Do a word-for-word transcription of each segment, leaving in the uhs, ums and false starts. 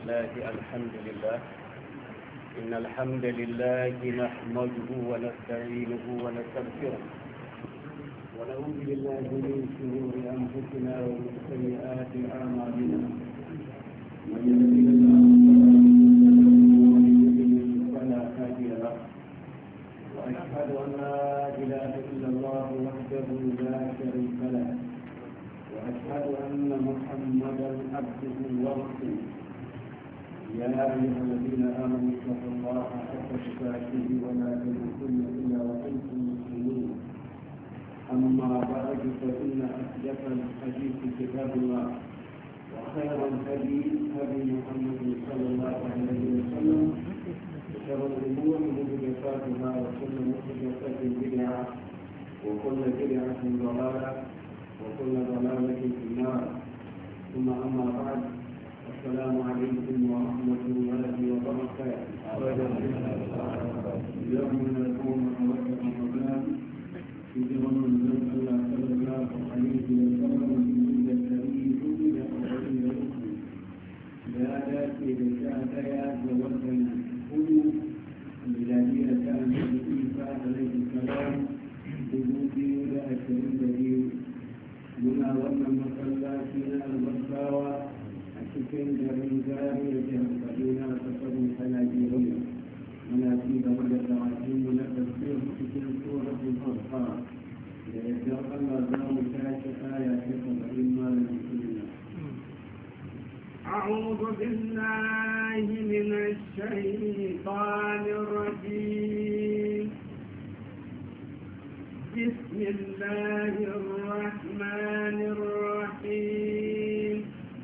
لله الحمد لله إن الحمد لله نحمده ونستعينه ونستغفره ونعوذ بالله من شرور أنفسنا ومن سيئات أعمالنا من يهده الله ومن يضلل فلا هادي له وأشهد أن لا إله إلا الله وحده لا شريك له وأشهد أن محمدا عبده ورسوله يا أيها الذين آمنوا اتقوا الله حق تقاته ولا تموتن إلا وأنتم مسلمون أما بعد فإن أصدق الحديث كتاب الله وخير الهدي هدي محمد صلى الله عليه وسلم وشر الأمور محدثاتها وكل محدثة بدعة وكل بدعة ضلالة وكل ضلالة في النار ثم أما بعد السلام عليكم ورحمة الله وبركاته. اليوم نكون موافق رمضان في يوم صلى الله عليه وسلم من التاريخ إلى أربعين ركن لا يأتي بشهادات ووزن كل ميلادية كان عيسى عليه السلام بوجود إلى عشرين دليل muna wannan masallaci na albarkawa a cikin garin zari da jihar kaduna a kasarmu ta najeriya muna ci gaba da karatunmu na tafsir cikin tsoron farfa da yadda allah za mu tashi aya ta saba'in malam sunna أعوذ بالله من الشيطان الرجيم بسم الله الرحمن الرحيم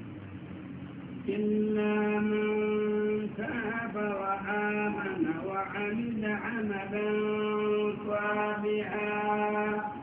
إلا من تاب وآمن وعمل عملا صالحا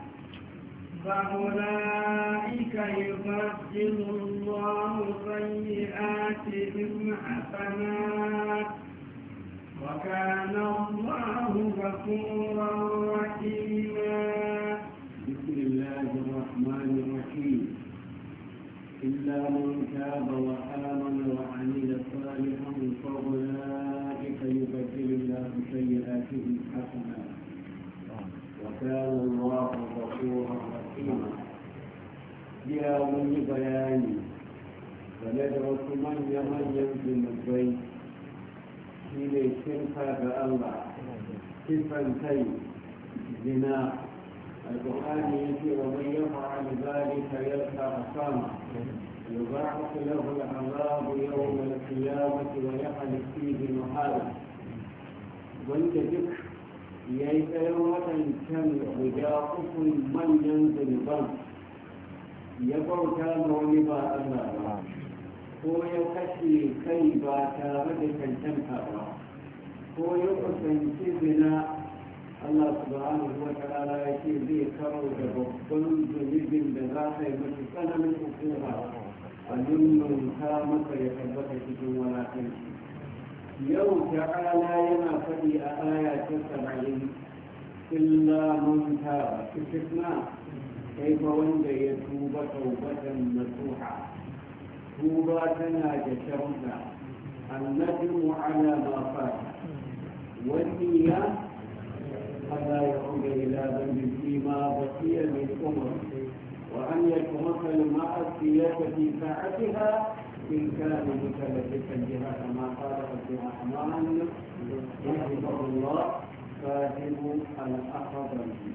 فأولئك يبدل الله سيئاتهم حسنات وكان الله غفورا رحيما. بسم الله الرحمن الرحيم إلا من تاب وآمن وعمل صالحا فأولئك يبدل الله سيئاتهم حسنات وكان الله غفورا رحيما. يا من بياني فندرس من يمن ينزل البيت حين شركا بالله صفا كي زنا القرآن يجي ومن يفعل ذلك يلقى أثاما يضاعف له العذاب يوم القيامة ويحدث فيه محالا وانت ذكر يأتي يوم كان وجاءكم من ينزل البر يقول كان ونبا الله ko ya kashe kai ba tare da cancanta ba ko ya kusanci zina Allah subhanahu wa ta'ala ya ce zai karo da babban zunubin da za ta yi mafi tsananin hukuma a nunnun ka maka ya tabbata cikin walakanci. Yau ta'ala yana faɗi a aya ta saba'in illa mun taba istisna kai fa wanda ya tuba taubatan nasuha tuba tana da sharuɗa annadimu ala ma fata والنية فلا يعود إلى ذنب فيما بقي من عمر وأن يتمثل المعصية في ساعتها إن كان متلبسا بها كما قال عبد الرحمن رحمه الله فاهم الأخضر.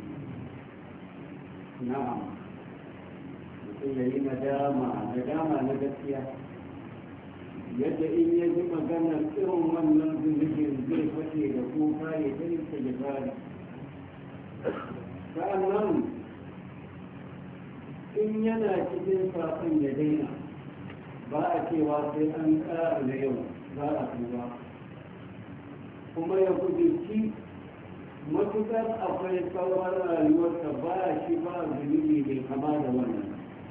نعم mutum ya yi nadama nadama na gaskiya yadda in ya ji maganar irin wannan zunubin zai fashe da kuka ya tarinta da bari sa'annan in yana cikin safin ya daina ba a cewa sai an ƙara na yau za a tuba kuma ya kudurci matukar akwai sauran rayuwarsa ba shi ba zunubi mai kama da wannan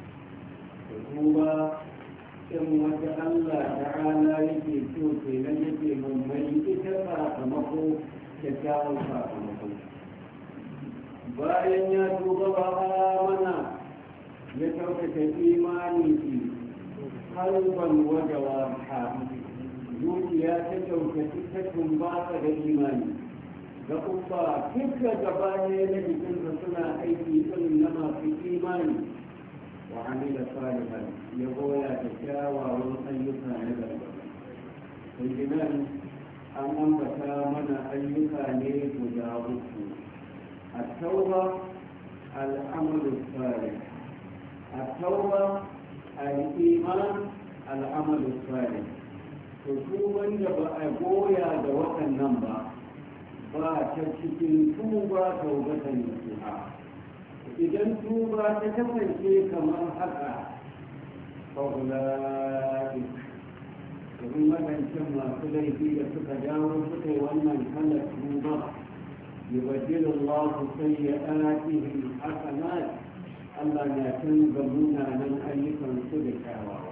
tuba in wata Allah ta'ala yake so kenan yake mummai ita sakamako kyakkyawan sakamako bayan ya tuba ba mana ya kyautata imani shi qalban wa jawariha ta kyautaci ta tumbata da imani ga kuma duka gaba ne na jikinsa suna aiki irin na masu imani wa amila salihan ya goya da kyawawan ayyuka na gaba sai nan an ambata mana ayyuka ne guda uku a tauba al'amalu salih a tauba al'iman al'amalu salih to su wanda ba a goya da waɗannan ba ba ta cikin tuba taubatan nasuha idan tuba ta kasance kamar haka faulai domin waɗancan masu laifi da suka dawo suka yi wannan kalar tuba yubaddilu Allahu sayyi'atihim hasanat Allah na canza munanan ayyukan su da kyawawa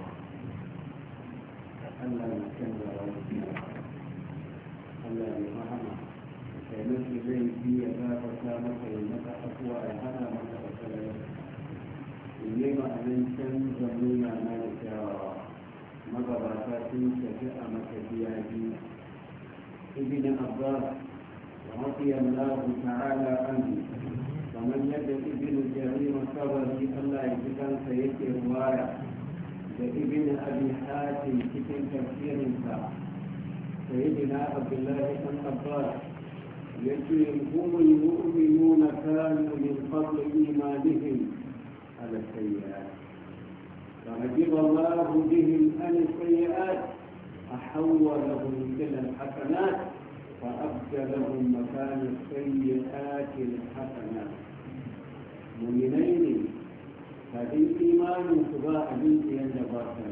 Allah na canza wani Allah ya rahama kai mafi laifi ya gafarta maka ya maka afuwa ya hana maka asalai in yi ma'anin canza munana da kyawawa magabata sun tafi a matafiya biyu ibn abbas رضي الله تعالى عنه ومن يد ابن جرير الطبري الله يجزاه سيدي روايه لابن ابي حاتم في تفسير سيدنا عبد الله بن عباس يقول هم المؤمنون كانوا من قبل ايمانهم على السيئات فعجب الله بهم عن السيئات احولهم الى الحسنات فأبدلهم مكان السيئات الحسنات مؤمنين هذه إيمان سباء بنت ينجباتنا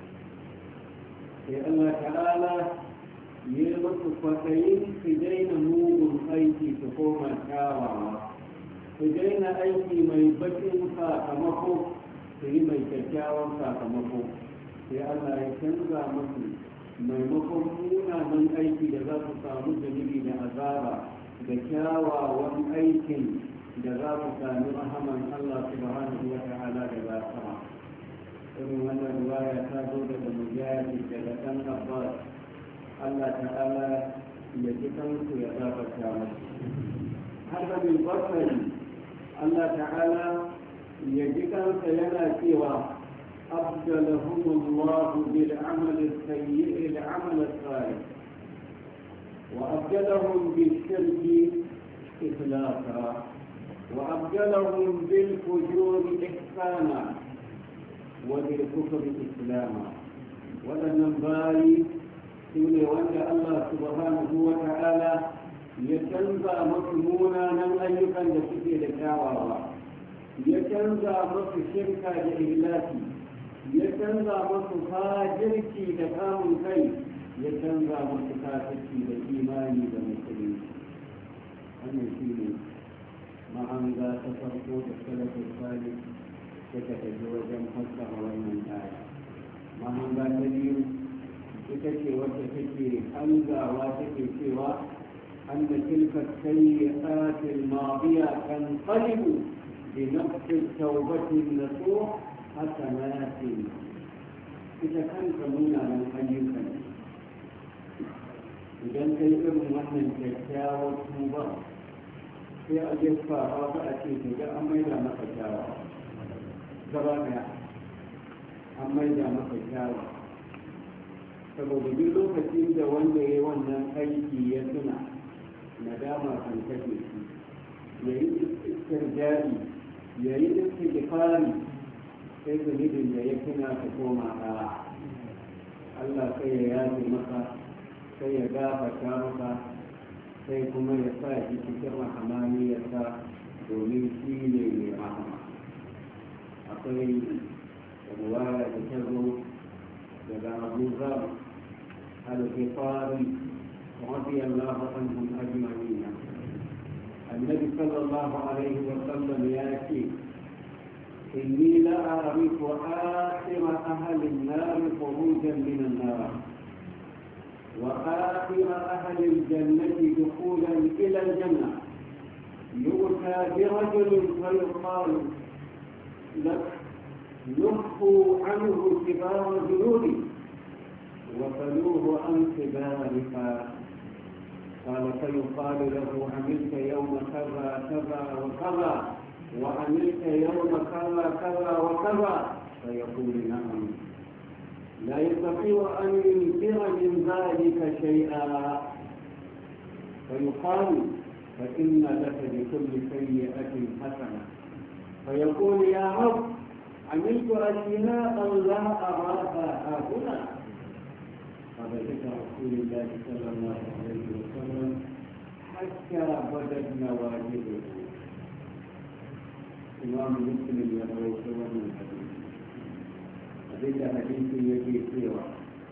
في الله تعالى يلبس فتين في دين نور أيتي تقوم الكاوى في دين أيتي ما يبكي ساكمكو في ما يتجاوى ساكمكو في الله يتنزع مسلم maimakon munanan aiki da za su samu zunubi da azaba da kyawawan aikin da za su sami rahaman Allah subhanahu wa ta'ala da za sama irin wannan riwaya ta zo daga mujahid daga ɗan abbas Allah ta'ala ya ji kansu ya zafarta masu har da bin basari Allah ta'ala ya ji kansa yana cewa أبدلهم الله بالعمل السيء العمل الصالح وأبدلهم بالشرك إخلاصا وأبدلهم بالفجور إحسانا وبالكفر إسلاما ولنبالي سوري وأن الله سبحانه وتعالى يتنزع مضمونا من أيضا لسكي لكاوى يتنزع مضم شركة لإهلاتي ya canza masu fajirci da kamun kai ya canza masu kafirci da imani da musulunci wannan shi ne mahanga ta farko da salafin salih suka tafi wajen fassara wannan aya mahanga ta biyu ita ce wacce take hanzawa take cewa أن تلك السيئات الماضية تنقلب بنفس التوبة النصوح حسنات إذا كان كمونا من أيوكا إذا كان إبن وحنا كتاوة مبارك sai a jefa ba a ce to ga an maida maka kyawa gaba daya an maida maka kyawa saboda duk lokacin da wanda ya yi wannan aiki ya tuna nadama kan kashe shi ya yi istirjari ya yi istighfari sai zunubin da ya tuna ta koma ɗaya Allah sai ya yaje maka sai ya gafarta maka sai kuma ya sa shi cikin rahamaniyarsa domin shi ne mai rahama akwai ruwaya da ta zo daga abu zar al-ghifari radiyallahu anhum ajma'in annabi sallallahu alaihi wa sallam ya ce inni la a'rifu akhir ahli an-nar khurujan min an-nar وآخر أهل الجنة دخولا إلى الجنة يؤتى برجل فيقال لك نخفوا عنه كبار ذنوبه وصلوه عن كبارها. قال فيقال له عملت يوم كذا كذا وكذا وعملت يوم كذا كذا وكذا، فيقول نعم، لا يستطيع أن ينكر من ذلك شيئا. فيقال فإن لك بكل سيئة حسنة، فيقول يا رب عملت أشياء لا أراها هنا. فذكر رسول الله صلى الله عليه وسلم حتى بدت نواجذه. إمام مسلم يروي من الحديث. هذا حديث يجي سيرة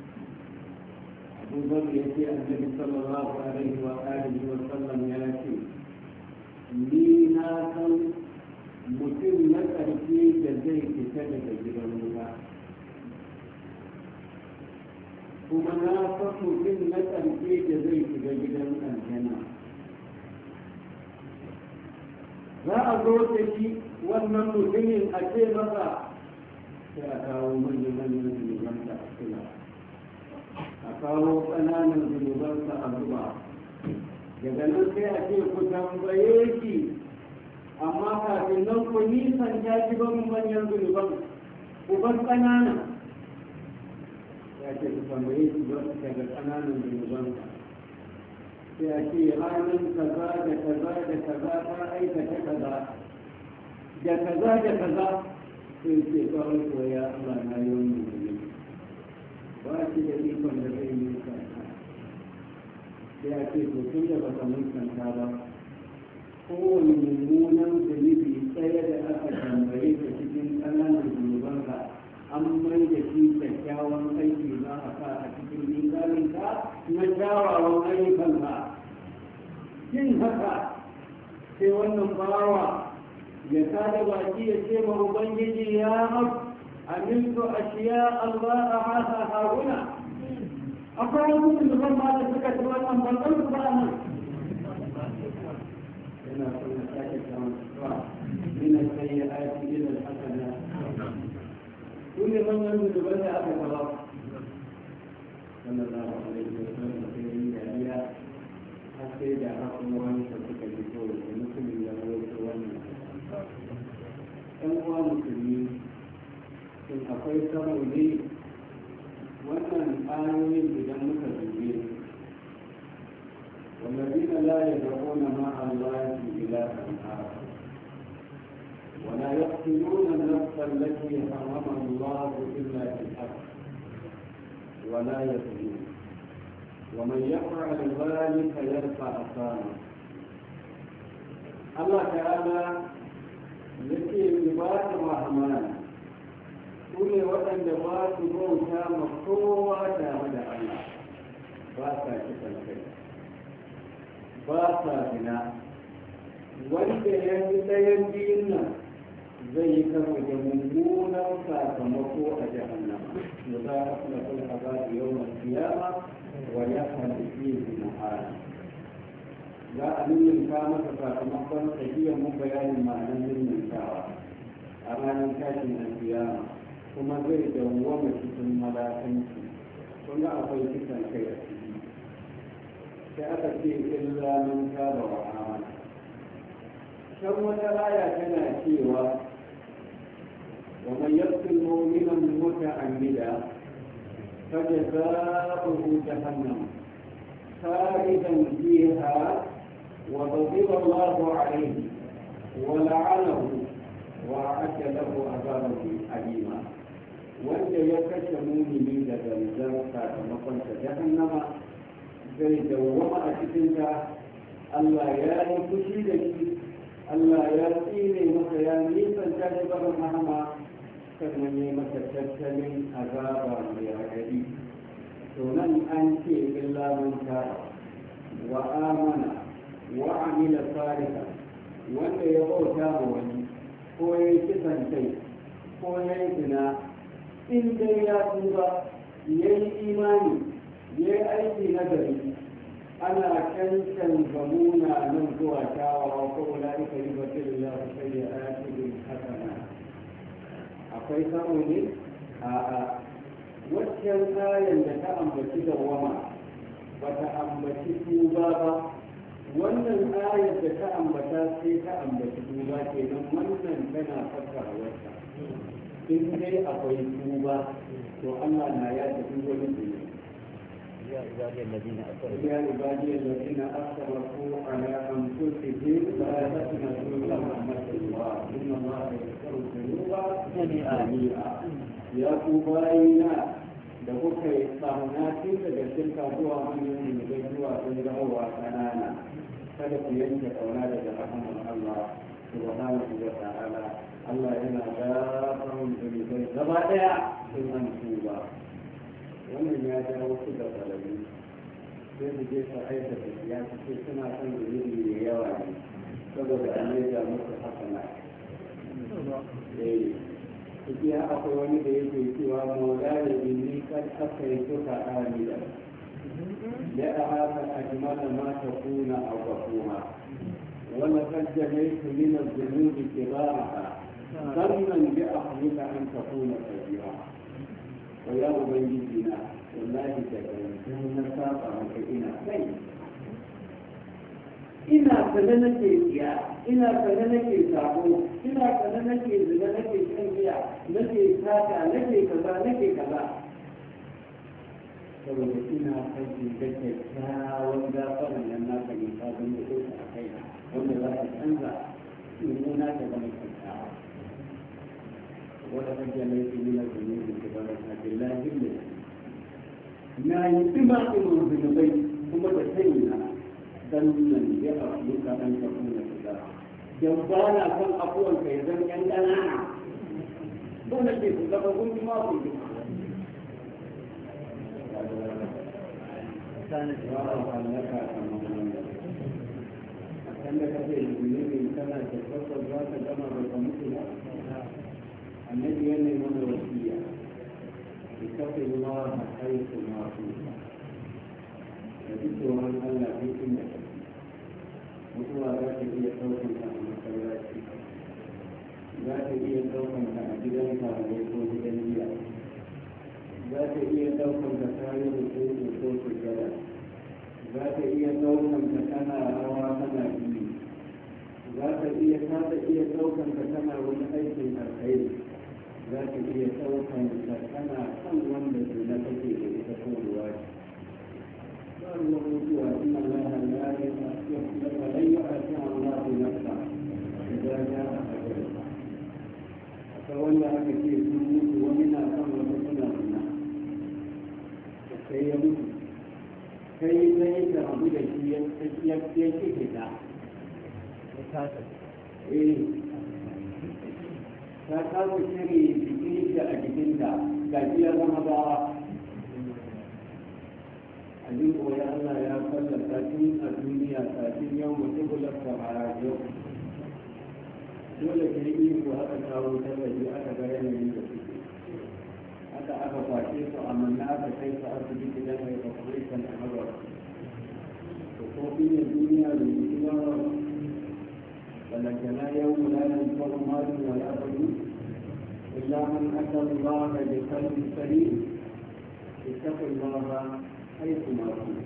أبو ذر يأتي النبي صلى الله عليه وآله وسلم يأتي لينا كم mutum na ƙarfi da zai fita daga gidan wuta, kuma na san mutum na ƙarfi da zai shiga gidan aljanna. za a zo da shi wannan mutumin a ce masa sai a kawo manyan manyan zunubansa a kula, a kawo ƙananan zunubansa a zuba, daga nan sai a ce ku tambaye shi, amma kafin nan ku nisan ya ci ban manyan zunuban ku bar ƙananan. Ya ce ku tambaye shi ba daga ƙananan zunuban, sai a ce ranar kaza da kaza da kaza ta aikata kaza da kaza da kaza, sai ce kawai ko ya Allah na yi wani zunubi ba shi da ikon da zai yi kanta. Sai a ce to tun da ba ka mun kanta ba, kowane mummunan zunubi tsaye da aka tambaye ka cikin ƙananan zunubanka an mai da shi kyakkyawan aiki za a sa a cikin mizaninka na kyawawan ayyukanka. yin haka sai wannan bawa ya sada baki ya ce ma ubangiji ya hau amintu ashiya Allah a hasa haruna. akwai wasu zunuban ma da suka ci wannan babban su ba nan. من السيئات إلى الحسنات كل من ينزل بدأ أكبر صلى الله عليه وسلم في الجاهلية حتى جاءكم وان فتك الجسور ونسل الله وان كم هو مسلمين إن أقيت رؤي وأن آيين بجنة الدين والذين لا يدعون مع الله إلها آخر ولا يقتلون النفس التي حرم الله إلا بالحق ولا يزنون ومن يفعل ذلك يلقى أثاما. الله تعالى يكي عباد الرحمن كل وطن دبات موتى مقوة تعالى الله باسا كتن كي باسا بنا wanda ya fi ɗayan biyun nan zai yi kama da mummunan sakamako a jahannama. da za a kula kula a ba da yawan kiyama wa ya halitta fi muhala. za a ninninka masa sakamakon tafiyar mu bayanin ma'anar ninninkawa a ranar tashin alkiyama, kuma zai dawwama cikin malakanci. kun ga akwai kisan kai a ciki. sai aka ce illa man taba wa amana. kan wata aya tana cewa wa man yaqtul mu'mina muta'ammida fajaza'uhu jahannam khalidan fiha wa ghadiba Allahu alayhi wa la'anahu wa a'adda lahu 'adaban alima. wanda ya kashe mu'mini da gangan sakamakon ta jahannama zai dawwama a cikinta. Allah ya yi fushi da shi, Allah ya tsine masa ya nisan ta shi barin rahama, sannan ya masa tattalin azaba mai raɗaɗi. to nan an ce illa man taba wa amana wa amila salihan, wanda ya bauta ma wani ko ya yi kisan kai ko ya yi zina, in dai ya tuba ya yi imani ya yi aiki na gari, ana cancan gamuna nan zuwa kyawawa ko ula'ika yi bakin da su sai ya ake bin hasana. akwai samu ne? a'a waccan ayan da ta ambaci dawwama ba ta ambaci tuba ba, wannan ayar da ta ambata sai ta ambaci tuba kenan wannan tana fassara wata. In dai akwai tuba to Allah na ya tafi wani tuba. يا عبادي الذين أسرفوا يا عبادي الذين أسرفوا على أنفسهم لا تقنطوا من رحمة الله إن الله يغفر الذنوب جميعا يا قبائلنا da kuka yi tsammanin daga shirka zuwa manyan zunubai zuwa sun rahowa kanana kada ku yanke kauna daga rahman Allah subhanahu wa ta'ala. Allah yana gafarun zunubai gaba daya sun an tuba. Wannan ya ja wasu da falabi sai su je su aikata ya ce suna son zunubi da yawa ne saboda an yi da musu hasana. Ciki akwai wani da yake cewa maula da inni kan aka yi suka amida da a haka a jimala ma ta kuna a gwakuma wani kajjamai su nuna zunubi ke ba a sannan bi a hannunka an ta kuna tafiya. Ko ya ubangiji na wallahi da gangan na saba maka ina kai ina sana nake tsiya ina sana nake sabo ina sana nake zina nake shan giya nake sata nake kaza nake kaza saboda ina kai da kyakkyawan gafaran nan naka ne ka zama da kuka a kai wanda za ka canza mummuna ta zama kyakkyawa wanda kan jami'ai su nuna zunubi ta zama ta billahi ne na yi tsima irin zunubai kuma da sani na sannan ya abu ka ɗan ka kuma da dan ba na son abuwan ka ya zama yan ƙanana ba na ke su zama gungi ma ku yi a kan da ka zai yi ne kana da farko za ka gama da ka mutu ba annabi ya nemi mana wasiya ki kafa yi ma a kai su ma ku da duk tsoron Allah duk inda ka mutuwa za ta iya ɗaukan ka a masallaci za ta iya ɗaukan ka a gidan karuwai ko gidan jiya za ta iya ɗaukan ka tare da kotu ko sujjada za ta iya ɗaukan ka tana rawa tana biyu za ta iya ta ta iya ɗaukan ka tana wani aikin alkhairi za ta iya ɗaukan ka tana kan wanda zina take da ita ko ruwa الموضوع إن الله لا يؤثر ولن يؤثر الله نفسه إذا جاء أجلها فولى أن يكون يموت ومنا قبل رسولنا منا كي يموت كي ليس عبد الشيء يكفيك إيه فكانوا شيء بكيش أجلها كثيرا مضاعف abin koya Allah ya fallasa tun a duniya kafin yau mutu bulasta a yau dole ke yi ko aka kawo tallafi aka ga yanayin da suke aka aka kwace su amma na aka kai su asibiti don mai operation a hawa to ko biyan duniya da mutu ba balantana yau mulayen kwan malu wal abadu illa man aka Allah da kalbi sari ittaqi Allah حيث ما كنت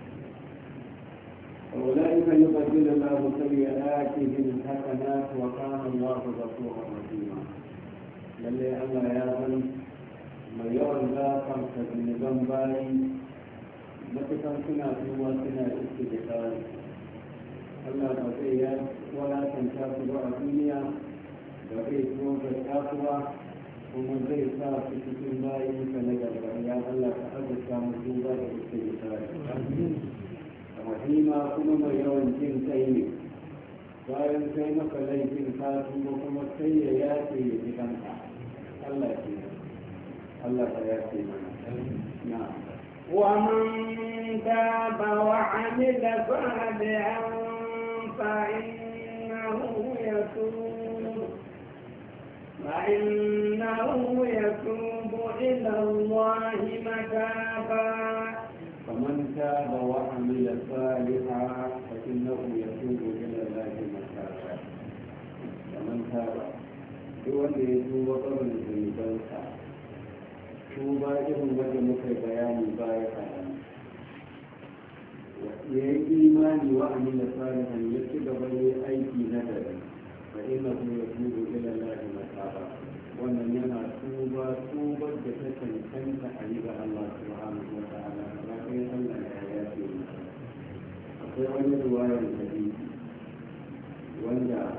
أولئك يبدل الله سيئاتهم حسنات وكان الله غفورا رحيما للي الله يا ظن ما يرى ذاك من ذنبي متى سنا سوى سنا استغفار الله بقي ولا تنسوا الدنيا بقي سوى الآخرة kuma zai sa su cikin bayan ka na gaba ya Allah ka azurta mu duba da kuke da rahima kuma mai yawan jin kai ne bayan kai maka laifin ka tuba kuma sai ya yace ya ji kanka Allah ke Allah ka yace mana na ومن تاب وعمل صالحا فإنه يتوب فإنه يتوب إلى الله متابا فمن تاب وعمل صالحا فإنه يتوب إلى الله متابا فمن تاب هو الذي يتوب قبل ذنوبك tuba irin wanda muka yi bayani baya kaɗan ya yi imani wa amina salihan ya ci gaba ya aiki na gari fa inna hu yatubu ila allahi mataba wannan yana tuba tubar da ta cancanta a yi ga Allah subhanahu wa ta'ala ba kai Allah ya yafe masa akwai wani ruwayar hadisi wanda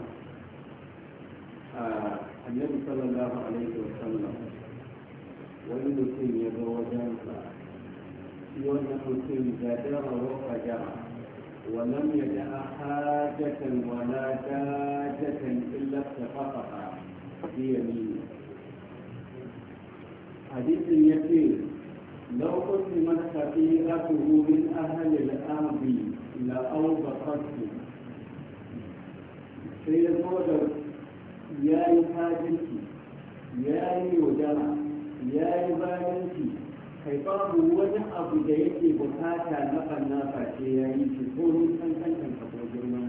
annabi sallallahu alaihi wa sallam wani mutum ya zo wajensa shi wannan mutum gadara wa fajara ولم يدع حاجة ولا داجة إلا اتفقها بيمينه حديث يسير لو قسمت خطيئته من أهل الأرض لأوبقته سيقول يا حاجتي يا يودرا يا بالنتي kai babu wani abu da yake bukata na ɓanna face ya yi shi ko nisan kankan ko girman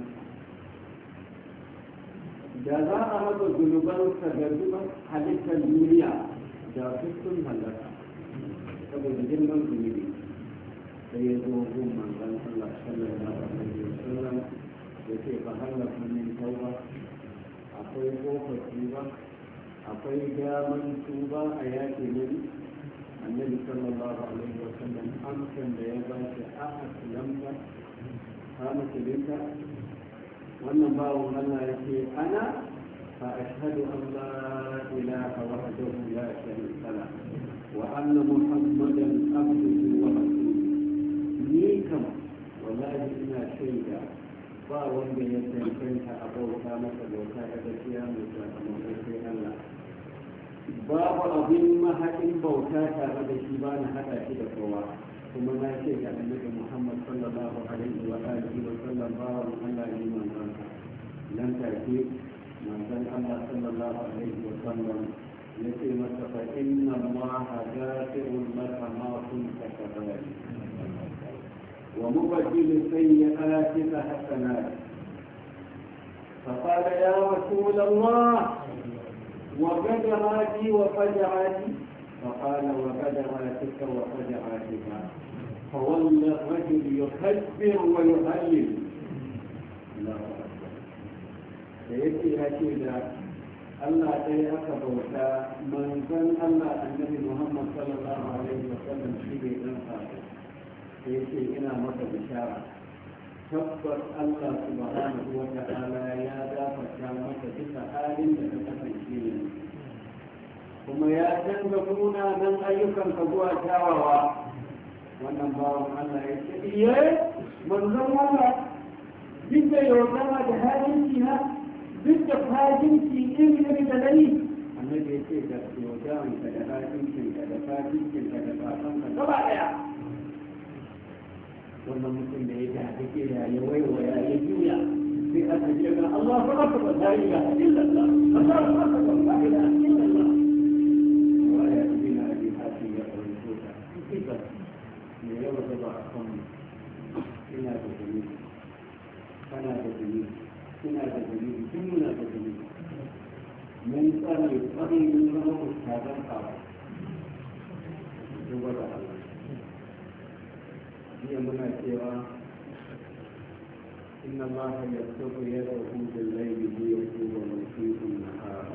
da za a maka zunubansa ga zuban halittar duniya da su sun halaka saboda girman zunubi sai ya zo gun manzon Allah sallallahu alaihi wasallam ya ce fa halaka min tauba akwai kofar tuba akwai daman tuba a yaki ne النبي صلى الله عليه وسلم أمكن ليبات أسلمت قامت بك والنباو الله يقول أنا فأشهد أن لا إله وحده لا شريك له وأن محمدا عبده ورسوله نيكم والله إنا شيئا باوان بيتن كنت أبوك مثل وكاك القيامة وكاك الله babu abin mahaɗin bauta tare da shi ba na haɗa shi da kowa kuma na ce ga annabi Muhammad sallallahu alaihi wa alihi wa sallam babu Allah ne manzon sa nan take manzon Allah sallallahu alaihi wa sallam ya ce masa fa inna Allah ghafiru laka ma kunta kabari wa mubaddilu sayyi'atika hasanat فقال يا رسول الله وقدراتي وفجعاتي فقال وقدراتك وفجعاتك فولى الرجل يكبر ويهلل الله اكبر سيأتي هكذا الله سيأتى بوتا من كان الله النبي محمد صلى الله عليه وسلم في أنفا سيأتي إلى مكة بشارة tabbas Allah subhanahu wa ta'ala ya dafata maka bisa halin da ka kasance ne kuma ya canza munanan ayyukan ka zuwa kyawawa wannan bawan Allah ya ce iye manzon Allah duk da yaudara da halinci na duk da fajinci iri da dani annabi ya ce da yaudaran ka da halinci ka da fajinci ka da fasan ka gaba daya wannan mutum da ya tafi ke da ya waiwaya ya juya sai aka ce ga Allah fa akbar la ilaha illallah Allahu akbar la ilaha illallah wa ya ibn abi hatim ya rubuta kika ne yau da ba kan ina da dani kana da dani ina da dani kin muna da dani mun tsare tsare mun zama mutanen ka duba da Allah هي مناسبة إن الله يبسط يده بالليل ليتوب ويسيء النهار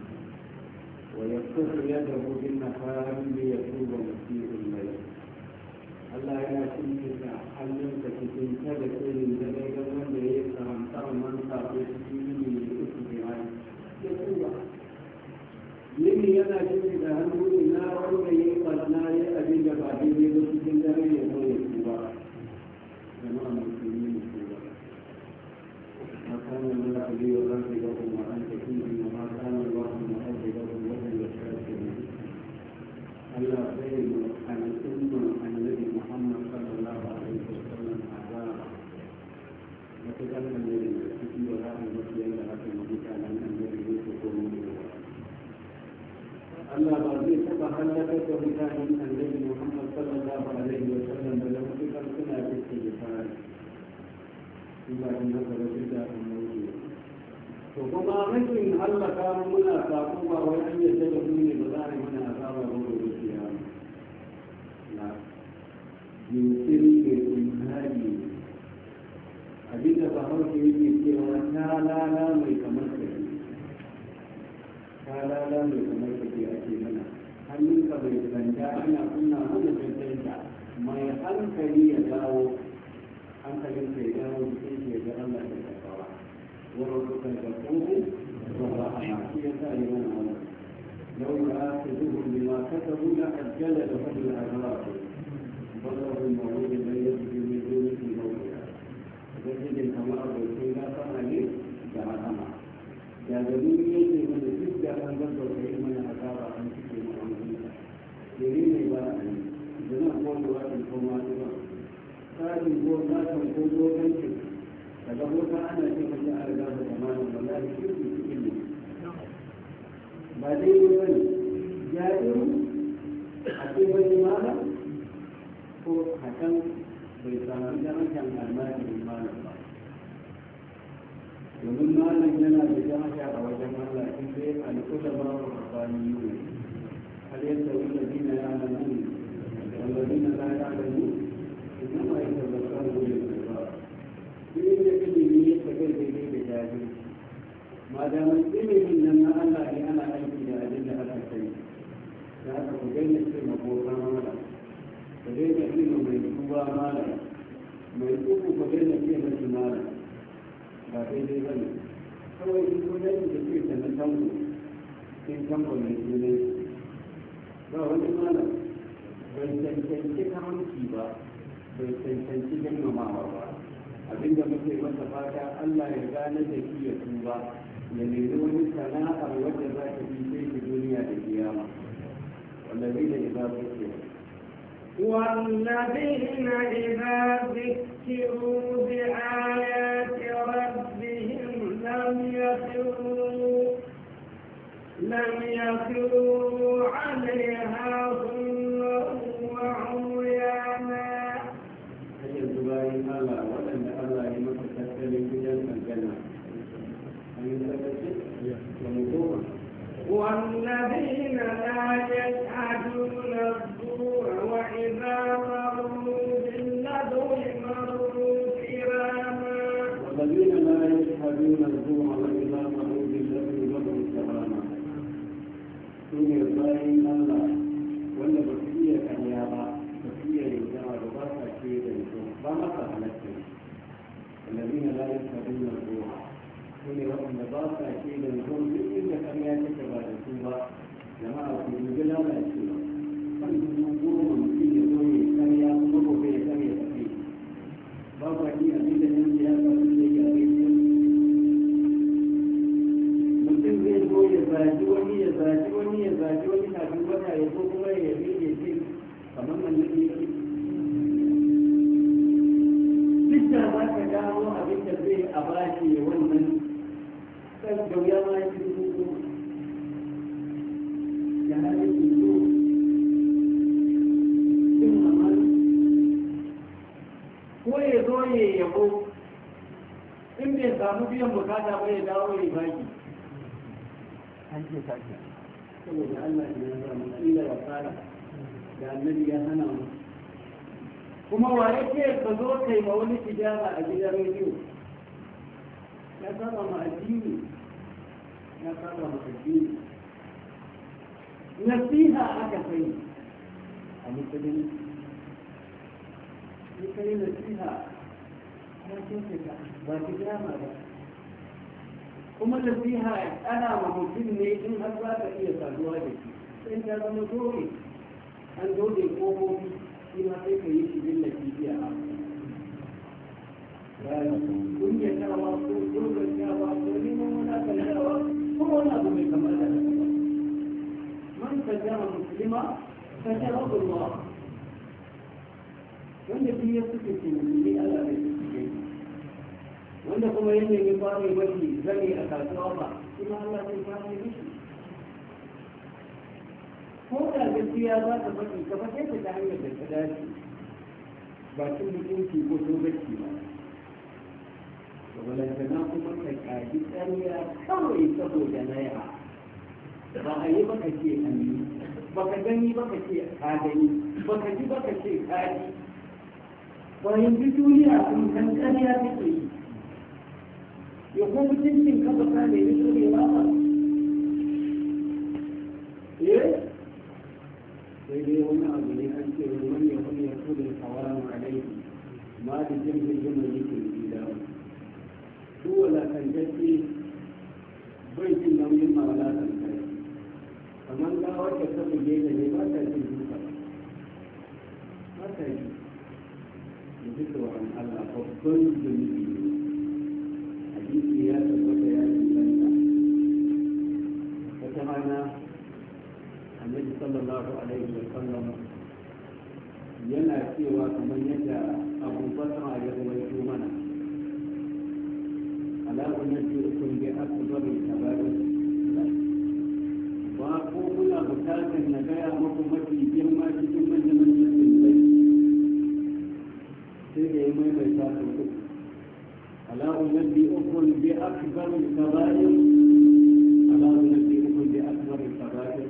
ويبسط يده بالنهار ليتوب ويسيء الليل الله يا سيدي علمك في كتابك من ذلك من يفهم من صار في أسبوعين يتوب لمن yana jin da hannu ina wanda ya yi ɓarna ya abin da ba daidai ba cikin dare ya zo ya tuba jama'a musulmi ne tuba ma kana nuna aliyu rafi da kuma an tafi da ma kana wasu ma'aji da kuma wajen da shafi ne Allah sai mu al'umma annabi Muhammad sallallahu alaihi wa sallam azaba wata kalmar ne da ciki wa za'a mafi yadda haka mutanen annabi ne ko kuma Allah ba zai taɓa hallakar da mutanen annabi Muhammad sallallahu alaihi wa sallam da lamfukan suna fiske da fara in ba in haka ba duk da an mawuce to kuma rashin hallaka muna sako ba wai an yadda da mu ne ba za a yi mana azaba ba gobe kiyama hausa yake cewa ta lala mai kamar kare ta lala mai kamar kare ake mana hannunka mai sanda ana kunna mana cancanta mai hankali ya dawo hankalin ka ya dawo cikin shi ya ga Allah da kasawa wurin suka da kuma ba ba a shi ya sa yi mana wannan لو يؤاخذهم بما كسبوا لعجل لهم العذاب بلغ الموعود لا يجد من دونه موعدا فجد كما أرسل لا فعليه جهنم جاذبين يجي من الجد أن بدر في من عذاب عن سكر محمد يريد عبارة جنا قول واحد كما تقول قال يقول لا تقول له كنت فقالوا أنا كيف جاء الله تماما والله كيف يسكنني ba dai yi wani ja'iru a cikin wani malam ko hakan bai samu jama'a almajirin malam ba domin malam yana da jama'a a wajen Allah in sai alƙula ba wa rabani yi har yadda wanda dina ya alamu wanda dina la ya alamu inna ma yi tabbatar da wani ba duk da ilimi ya tagar daidai da ja'iru ma damar ilimin nan na Allah ne ana aiki da abin da aka kai da aka ku daina ce mabokan mala ku daina ilimin mai tuba mala mai uku ku daina ce mashi mala ba daidai ba ne kawai in ku daina da ce ta na tango in tango mai sunai ba wani mala bai cancanci kamanci ba bai cancanci girmamawa ba abinda muke masa fata Allah ya gane da shi ya tuba ya nemi wani sana'ar wadda za ta fi sai ta duniya da kiyama والذين إذا ذكروا والذين إذا ذكروا بآيات ربهم لم يخروا لم يخروا عليها صما وعميانا. هي الزبائن الله ولن الله يمسك الجنة الجنة والذين لا يشهدون الزور وإذا مروا باللغو مروا كراما. والذين لا يشهدون الزور وإذا مروا باللغو مروا كراما. سورة الظالمين الله ولا بقية كنيابة بقية يجمع رباطة كيدا يجمع فما فعلت. الذين لا يشهدون الزور ne waɗanda ba sa ke da zuwan duk inda ƙarya take ba da su ba jama'a ku dubi lalacewa kan dubu goma mutum ya zo ya ƙarya kuma gobe ya ƙarya tafi ba ku ni abin da yan siyasa su ke yi a rediyo mutum zai zo ya zaji wani ya zaji wani ya zaji wani kafin wata ya zo kuma ya yabi ya ce kamar annabi yake duk da za ka gano abin da zai a bashi wannan da wuya ma ya fi dubu da halin dubu in amal ko ya zo ya yabo in bai samu biyan bukata ba ya dawo ya baki an ce sake saboda Allah ya zama ila wa tsara da annabi ya hana mu kuma wa yake ka zo kai ma wani tijara a gidan rediyo ya saba ma addini ya saba ma addini nasiha aka sai a musulunci in kai nasiha ya kyautata ba ta girama ba kuma nasiha ana ma mutum ne in har za ka iya saduwa da shi sai ta zama dole an dole kofofi shi ma sai ka yi shi bin lafiya a kun ya tawa ko dogon yawa ko neman wani kalyawa ko wani abu mai kamar da haka ba man tajama muslima tajama Allah wanda shi ya suke ce musulmi Allah bai suke wanda kuma ya nemi fara mafi zane a kasuwa ba kuma Allah zai fara mishi ko da gaskiya za ka faɗi ka faɗe ta ta hanyar da ta dace ba cin mutunci ko dogaci ba walantana kuma ka kaji tsariya kawai saboda naira ba a yi baka ce an yi baka gani baka ce ka gani baka ji baka ce ka ji bayan ji duniya sun kan tsariya take yi ya kuma mutuncin kafa ka ne ya tsore ba ba eh sai dai wani abu ne an ce wani ya kuma ya tsore kawaran alaihi ma da jirgin jima yake gida duk wala kan gaske bai jin nauyin ma wala kan kai kamar ga wacce ta buge da ne ba ta jin duka ba ta ji da duka wa Allah babban zunubi hadisi ya tabbata ya inganta wata rana annabi sallallahu alaihi wa sallam yana cewa kamar yadda abu bakar ya rawaito mana ala unabbiukum bi akbaril kaba'ir ba ko muna bukatar na gaya muku mafi girma cikin manyan manyan zunubai sai da ya maimaita su uku ala unabbiukum bi akbaril kaba'ir ala unabbiukum bi akbaril kaba'ir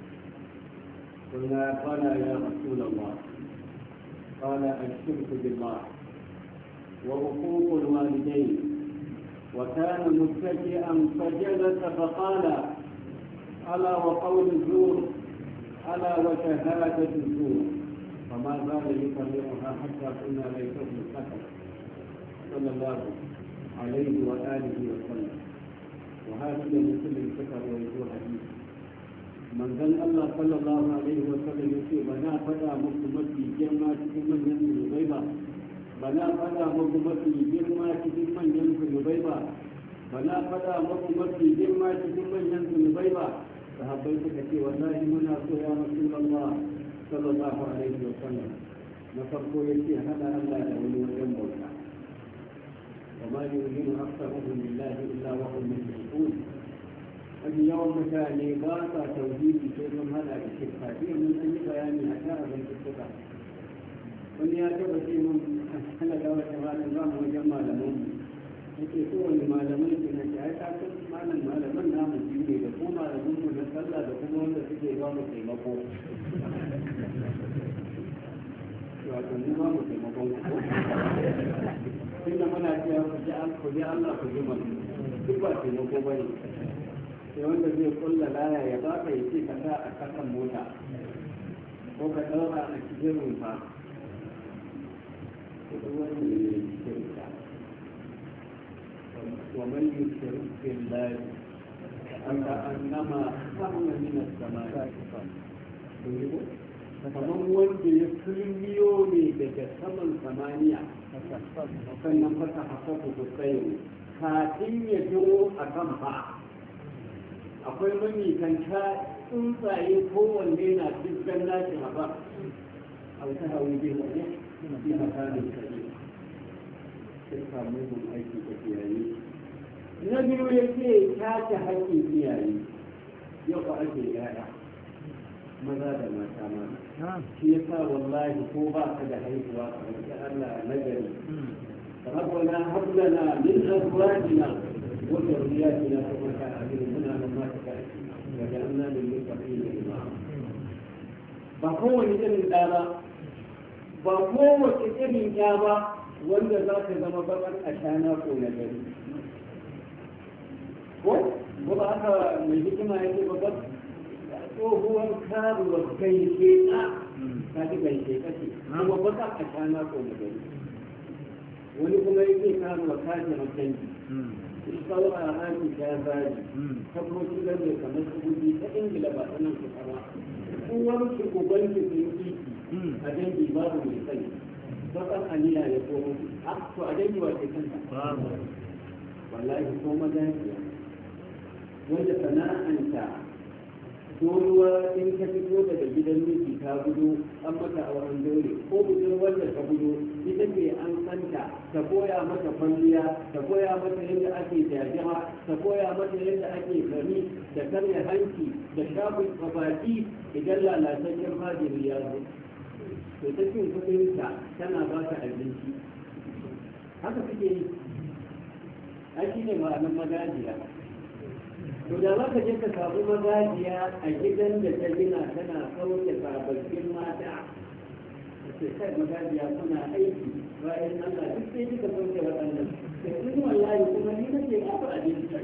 قلنا بلى يا رسول الله قال الشرك بالله وعقوق الوالدين وكان متكئا فجلس فقال ألا وقول الزور ألا وشهادة الزور فما زال يكررها حتى قلنا ليته القتل صلى الله عليه وآله وسلم وهذا مثل الفكر ويزور حديث من ذن الله صلى الله عليه وسلم يقول بنا فدا مكمتي جمع cikin manyan zunubai ba bana fada muku mafi girma cikin manyan zunubai ba bana fada muku mafi girma cikin manyan zunubai ba sahabbai suka ce wallahi muna so ya rasulullah sallallahu alaihi wasallam na farko yace hada Allah da wani wajen bauta وما يؤمن أكثرهم بالله إلا وهم مشركون أن يوم متاني باطا توحيدي شيء هذا الشركة فيه من أي بيان أشار من الشركة wani ya taba ce mun ana da wata malam ba mu wajen malaman mu yake kowane malamai ke na ai ta san malam malaman namu biyu ne da ko malaman mu na sallah da kuma wanda suke ba mu taimako wato mu ba mu taimakon ku tunda muna cewa ku ji ku ji Allah ku ji mana duk ba taimako ba ne sai wanda zai kulla laya ya baka ya ce ka sa a kasan mota ko ka ɗaura a cikin rumfa ومن يشرك بالله فكأنما خر من السماء kamar wanda ya kulmiyo ne daga saman samaniya sannan fata haka ku tsaye kafin ya jiro a kan fa akwai mamikanta tsuntsaye kowanne na cikin nashi haba a wata hawi bai waje في مكان كبير تلك منهم أي كيائي نبي يكي كاك حكي كيائي يقع كيائي ماذا ما كمان كيسا والله كوبا قد حيثوا وكأن نجري ربنا هب لنا من أزواجنا وذرياتنا قرة أعين هنا لما تكأت وجعلنا للمتقين إماما فهو يجب الآلاء ba kowace irin ya ba wanda za ta zama bakar a shana ko na gari ko ba ba haka mai hikima ya ce babbar tsohuwar karuwar gaishe a ta ji gaishe kace kuma bakar a shana ko na gari wani kuma ya ce karuwar kaji macanji sau a hannu ta zari ta kuma shigar da kamar su gudu ta ingila ba ta nan su kama uwar su ubanki su yi a dangi babu mai sani bakan aniya ya komo a to a dangi wace kanta wallahi ko magajiya wanda sana'anta doruwa in ka fito daga gidan miji ta gudu an mata auren dole ko gudun wanda ta gudu ita ce an santa ta koya mata kwalliya ta koya mata yadda ake jajima ta koya mata yadda ake kari da karya hanci da shafin kafaki idan lalataccen hajjiri ya zo to ta cin kudinta tana ba ta abinci haka suke yi a shi ne ma'anin magajiya to da za ka je ka samu magajiya a gidan da ta gina tana sauke sababbin mata ce kai magajiya kuna aiki bayan Allah duk sai duka sauke waɗannan sai wallahi kuma ni na kake kafa abinci sai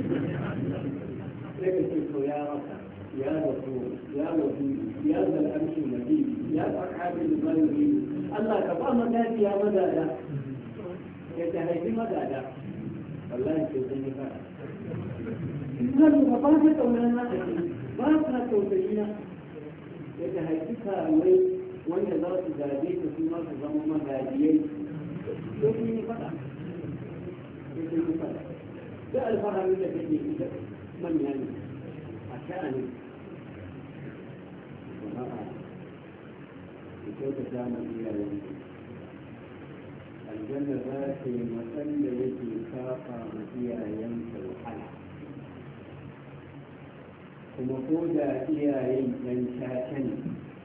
ka ce to ya rasa ya rasu ya rasu ya zal arshi nabi ya sahabi da zalimi Allah ka ba magadi ya magada ya ta haifi magada wallahi sai sun yi fara in ka ba ka kaunar na ba ka tausayi na ya ta haifi karuwai wanda za su gaje ka su ma su zama magadiyai sai sun yi fara sai sun yi fara da alfaharin da kake ita manya ne a sha'ani jama'a da kyautata ma iyayen aljanna za ta yi matsan da yake kafa ma iyayen wahala kuma ko da iyayen yan caca ne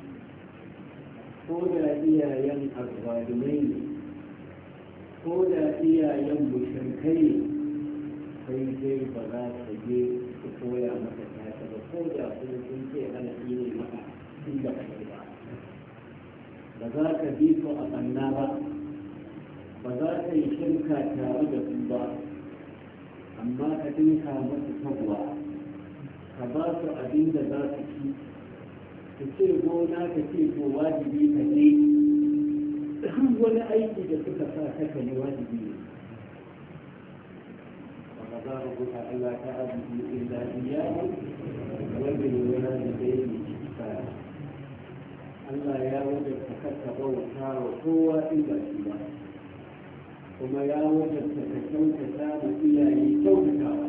ko da iyayen azzalumai ne ko da iyayen mushrikai ne sai dai ba za ta je su koya maka ta ba ko da kuma sun ce ana ne maka inda ba ba ba za ka bi su a banna ba ba za ka yi shirka tare da su ba amma ka dinka masu tagwa ka ba su abin da za su ci ka ce gona ka ce ko wajibi ka ne wani aiki da suka sa ka yi wajibi ne ربك ألا تعبدوا إلا إياه وبالوالدين إحسانا Allah ya wajabta ka bauta wa kowa illa shi kuma ya wajabta ka kyautata ma iyaye kyautatawa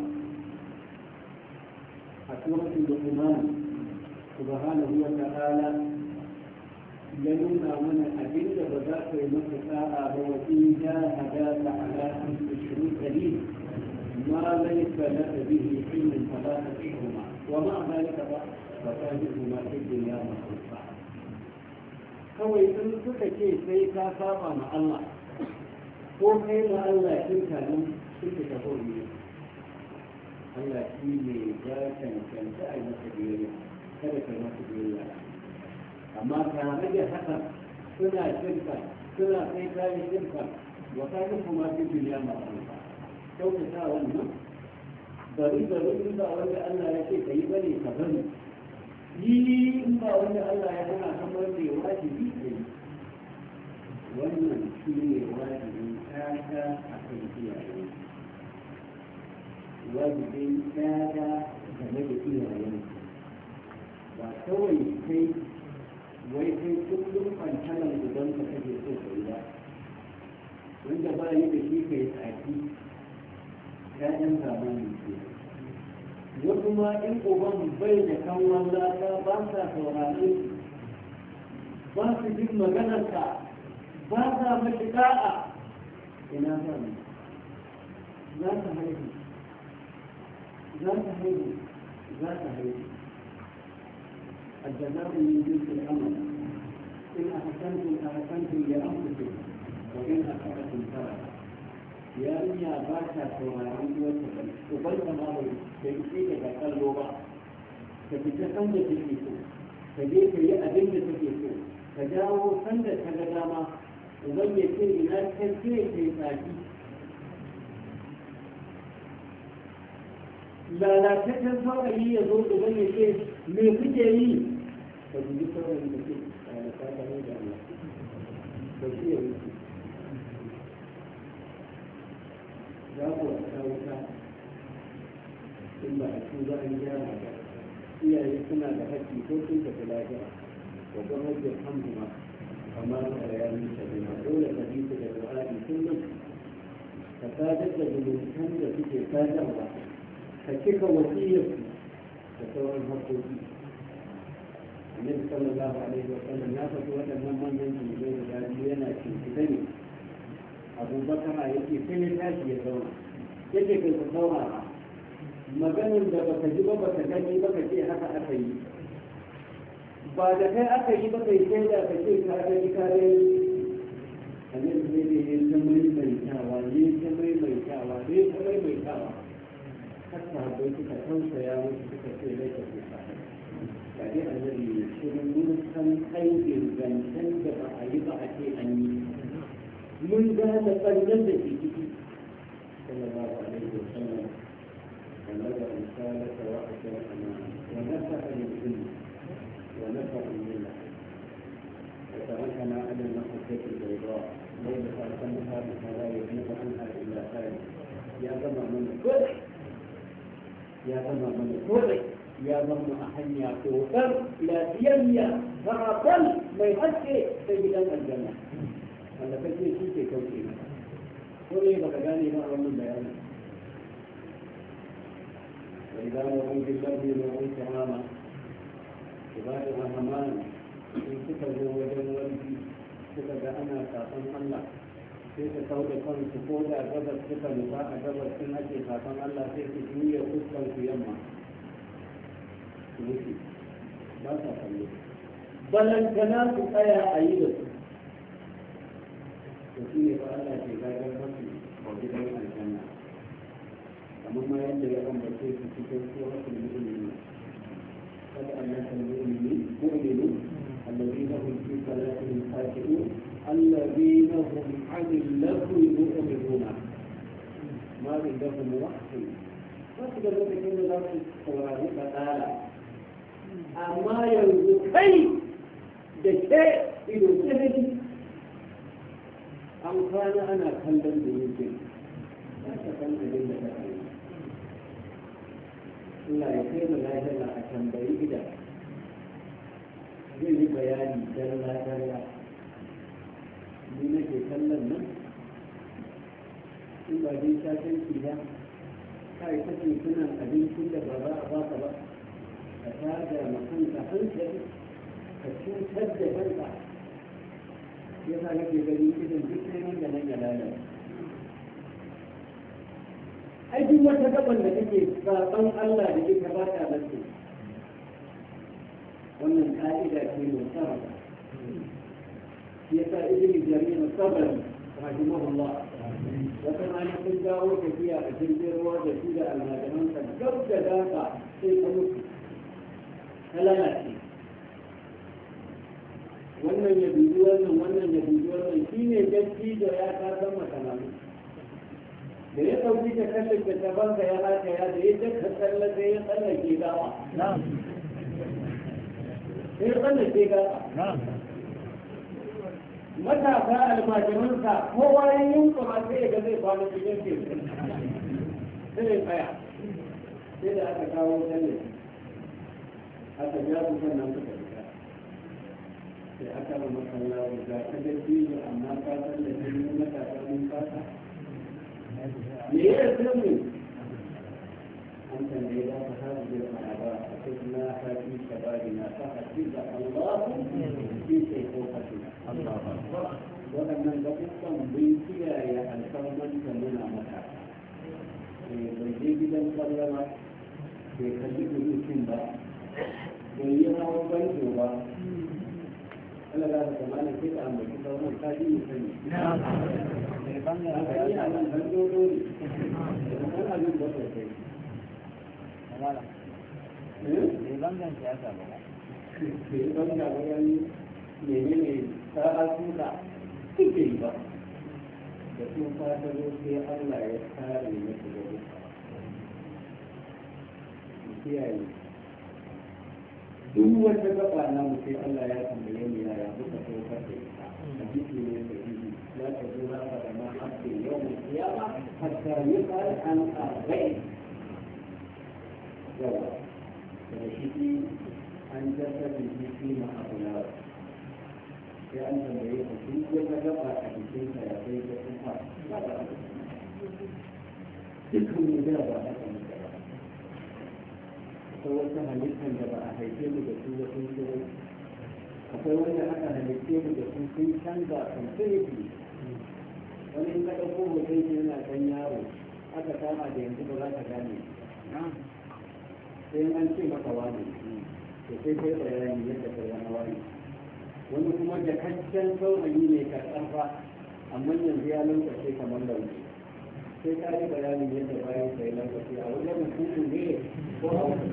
a suratul Luqman subhanahu wa ta'ala ya nuna mana abinda ba za ka yi masa sa'a ba wa in jahadaka ala an tushrika bi ما ليس لك به علم فلا تطيعهما ومع ذلك فصاحبهما في الدنيا معروفا kawai sun suka ce sai ka saba ma Allah ko kai ma Allah shirka nan suka ta hori Allah shi ne ya cancanta a yi masa biyayya kada ka masa biyayya amma tare da haka suna shirka suna kai kayan shirka wa kayan kuma fi duniya ma'arufa kyautata wannan bari bari in ba wanda Allah ya ce ka yi bane ka bari yi in ba wanda Allah ya hana kamar da wajibi ka yi wannan shi ne wajibin ƴaƴa a kan iyaye wajibin ƴaƴa game da iyayen ba kawai kai wai kai kullum kwantalan gudan ka kake so ka yi ba wanda ba yi da shi ka yi tsaki ƴaƴan zamani ke wasu ma in uban bai da kanwan lata ba sa saurare ba su jin maganarsa ba sa mashi da'a ina za mu za ta haihu za ta haihu za ta haihu الجزاء من جنس العمل إن أحسنتم أحسنتم لأنفسكم وإن أسأتم فلا yarinya ba ta sauraron uwarta ba uban ta ma bai bai ce da kallo ba ka fita san da take so ka je ka yi abin da take so ka jawo san da ta ga dama uban ya ce ina ta ce ke tsaki lalataccen saurayi ya zo uban ya ce me kuke yi ka guji saurayi da ke lalata ta ne da Allah ba shi ya wuce za ku wata wuta in ba a ci za a yi gyara ba iyaye suna da haƙƙi ko sun tafi lafiya babban hajjar hamduma kamar a yayin sabina dole ka bi su da du'a'i kullum ka sadar da zumuntan da suke sadarwa ka cika wasiyarsu da sauran haƙƙoƙi annabi sallallahu alaihi wa sallam ya faɗi waɗannan manyan jimirai guda biyu yana cikin ne abubakar yake sai ya tashi ya zauna yake kai ku saurara maganin da baka ji ba baka gani ba ka ce haka aka yi ba da kai aka yi ba kai sai da ka ce ka gani ka gani annabi sai da ya ta maimaitawa ya ta maimaitawa ya ta maimaitawa har sahabbai suka tausaya musu suka ce rai ka kusa ga dai annabi ya shirin mun san aibin zancen da ba a yi ba a ce an yi mun gane ɓarnar da ke ciki صلى الله عليه وسلم بلغ رسالة وأدى الأمانة ونصح للأمة ونصح الملة وتركنا على المحجة البيضاء ليلة أرسلها بما يزيد عنها إلا خالد يا جماعة من كل يا جماعة من كل يا جماعة أحنيا توفر لا يميا فأقل ما يحكي سيدا الجنة هذا كثير شيء كوكي كل ما كان يمر من بيان وإذا نريد الذي نريد كرامة عباد الرحمن in suka zo wajen wani suka ga ana kafin Allah sai su kau da kansu ko da gabas suka nufa a gabas sun ake kafin Allah sai su juya fuskan su yamma su wuce ba sa kallo balantana su tsaya a yi da su to shi ne ba Allah ke gagar masu a gidan aljanna kamar ma yadda ya ambace su cikin suratul mu'minin kada Allah ta mu'mini mu'minu الذين هم في صلاتهم خاشعون الذين هم عن اللغو معرضون ما عندهم وقت فقد ذلك ذات الصواريخ تعالى أما يرجو كي دشاء إلى الجهد أم كان أنا كلم بيمكن لا تكن أدلة عليه لا يخير لا يجب أن تنبئ zai yi bayani dalla-dalla ni nake kallon nan in ba dai shakanci ba kai kake tunan abincin da ba za a baka ba ka tada makanka hankali ka cutar da kanka ya sa nake gani idan duk nan da nan ya lalata ai duk wata gaban da kake saban Allah da ita ba ta lafiya wannan ka'ida ce mai sarrafa shi yasa ibn jami'in sabari rahimahullah wata rana sun dawo tafiya a jirgin ruwa da shi da almajiransa gab da dafa sai ta mutu ta lalace wannan ya dubi wannan wannan ya dubi wannan shi ne gaski da ya ta san makamani da ya ɗauki ta kashin da ta banka ya haka ya da ya jaka tsallaka ya tsallake gawa sai tsalle ce ga matasa almajiransa kowa ya yi kuma sai ga zai kwana cikin ke sai ya tsaya sai da aka kawo tsalle aka ja su sannan suka fita sai aka ba makalla ga ta gaji amma ka tsalle ta yi matasa mun fata me ya sani أنت إذا تهاجر الأعداء فكنا في شبابنا فحسب الله في سيقوفتنا الله أكبر وأن البقية بيتيا يا الفرمان كمنا متى بيجي جدا سلما بيخلي بيوتين با بيجينا وبيجوا با أنا لا أتمنى كيف أعمل كيف أعمل كذي مثلي نعم أنا أعمل هندوري أنا أعمل بطل ne bangan siyasa ba ne bangan wani menene sa'a suka suke yi ba da sun fata sai Allah ya kare musu da duka kiyaye duk wata gaba na mu sai Allah ya tambaye mu yaya muka saukar da ita hadisi ne da hadisi la ta zura fa da ma hakki yawm al-qiyamah hatta yusal an arba'in yawa da shi an jasa da shi fi ma'abula sai an tambaye ka duk wata gaba a jikinka ya kai ta kuka ba da haka dukkan mu da ba haka muka ba akwai wata halittar da ba a haife mu da su wasu shiru akwai wanda aka halitte mu da su sun canza completely wani in ka ɗauko mutum yana kan yaro aka kama da yanzu ba za ka gane sai an ce maka wani to sai kai bayani yadda ka zama wani wani kuma jakaccen saurayi ne ka ƙarfa amma yanzu ya lantarki kamar launi sai ka yi bayanin yadda bayan ka yi lantarki a wajen mutum ne ko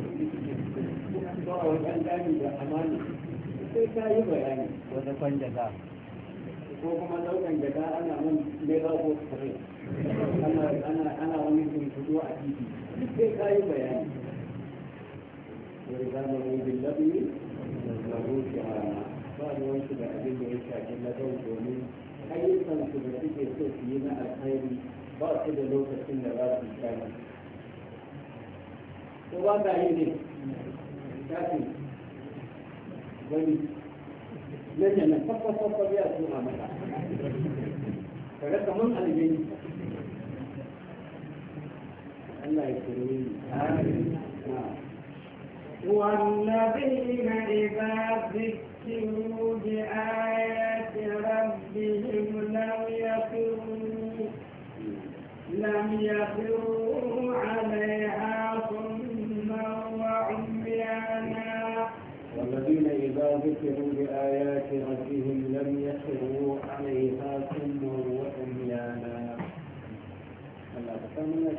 a wajen gani da amani sai ka yi bayani wata kwan jaka ko kuma daukan jaka ana man mega ko tare ana ana ana wani tuntuɗo a titi sai ka yi bayani wani zama mai billabi da rufe a ba ruwan su da abin da ya shafi na zau domin ayyukan su da suke so su yi na alkhairi ba su da lokacin da za su shafi ko ba ka yi ne shafi wani nan da nan fafafafa ya suna mata kaga kaman aljini Allah ya kire ni والذين إذا ذكروا بآيات ربهم لم يخروا لم يخروا عليها صما وعميانا والذين إذا ذكروا بآيات ربهم لم يخروا عليها صما وعميانا الله تكمل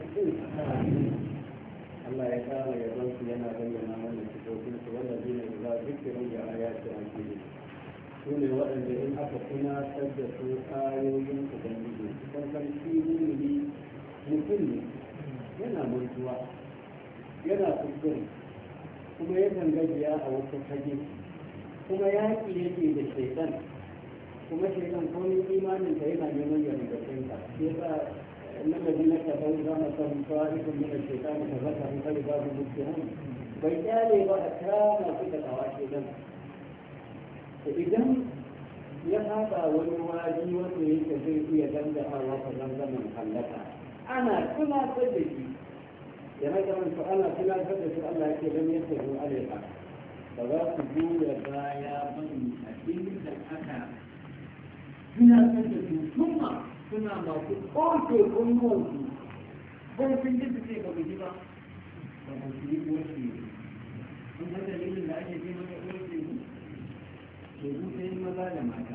الله يكاد يدرس لنا بيننا من الكتب والذين إذا ذكروا بآيات ربهم سنة وأن إن أفقنا سجدوا آيوين تدنجوا فكان في ذنبه مثل yana mantuwa yana kuskure kuma yakan gajiya a wasu fage kuma yaƙi yake da shaitan kuma shaitan komin imanin ka yana neman ya rigatin ka sai sa na madina ta bai zama san fa'ikun min shaitan ka zaka in kai babu mutum bai kyale ba a kama su da kawa shaitan to idan ya haɗa wani waji wanda yake zai iya dangamawa ka zangaman hallaka ana tunatar da shi ya haka su ana tunatar da su Allah yake don yadda su alaiha ba za su juya baya bane a cikin da aka tunatar da su suna suna masu ƙoƙe kunnuwansu don sun ji su ce ba ku ji ba ba ku ji ƙoƙe sun san dalilin da ake ce maka ƙoƙe ne ke zuce maza da mata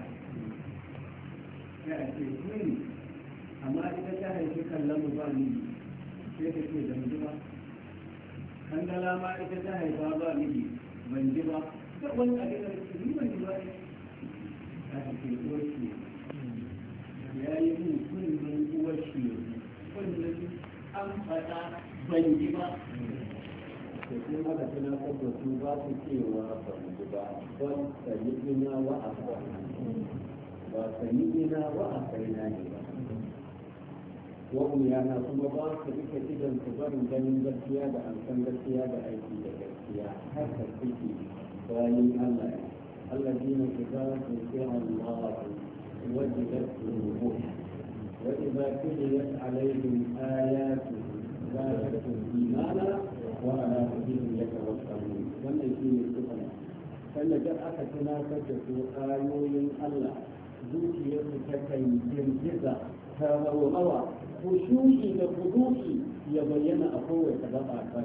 ya ce sun amma ita ta haifi kallon mu ba ni sai ta ce ban ji ba kandala ma ita ta haifa ba miji ban ji ba duk wani abin da ke ni ban ji ba ne ta ce uwar shi ya yi mun kunnen uwar shi kunnen an faɗa ban ji ba to kuma aka tunatar da su ba su cewa ban ji ba ban sami ina wa a ba sami ina wa a kaina ne ba wa'umiyana kuma ba su rike idan su barin ganin gaskiya da amsan gaskiya da aiki da gaskiya haka suke bayan Allah Allah dina su za su kira Allah wajibat rubuh wa idza tuliyat alaihim ayatu zadatuhum imana wa ala rabbihim yatawakkalun wannan shine sifan sanda da aka tunatar da su ayoyin Allah zuciyarsu ta kan girgiza ta rawa khushu'i da khudu'i ya bayyana a kowace gaba ta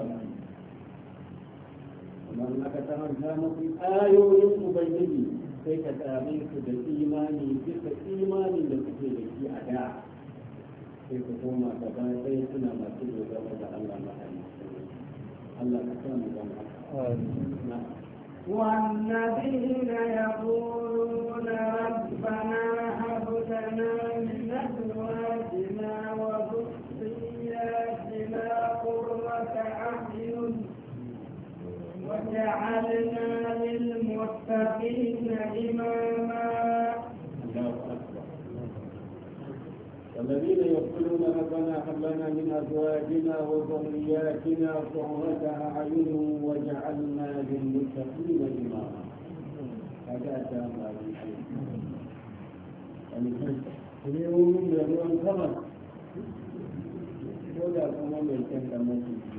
amma in aka taranta muku ayoyin ubangiji sai ka same su da imani bisa imanin da suke da shi a da sai ku koma gaba sai suna masu dogara da Allah mahaifi Allah ka sa mu zama والذين يقولون ربنا هب لنا من أزواجنا وذرياتنا قرة أعين وجعلنا للمتقين إماما. والذين يقولون ربنا هب لنا من ازواجنا وذرياتنا قرة اعين وجعلنا للمتقين اماما. هذا كلام اليوم يروون كمان ولا كما من كان كما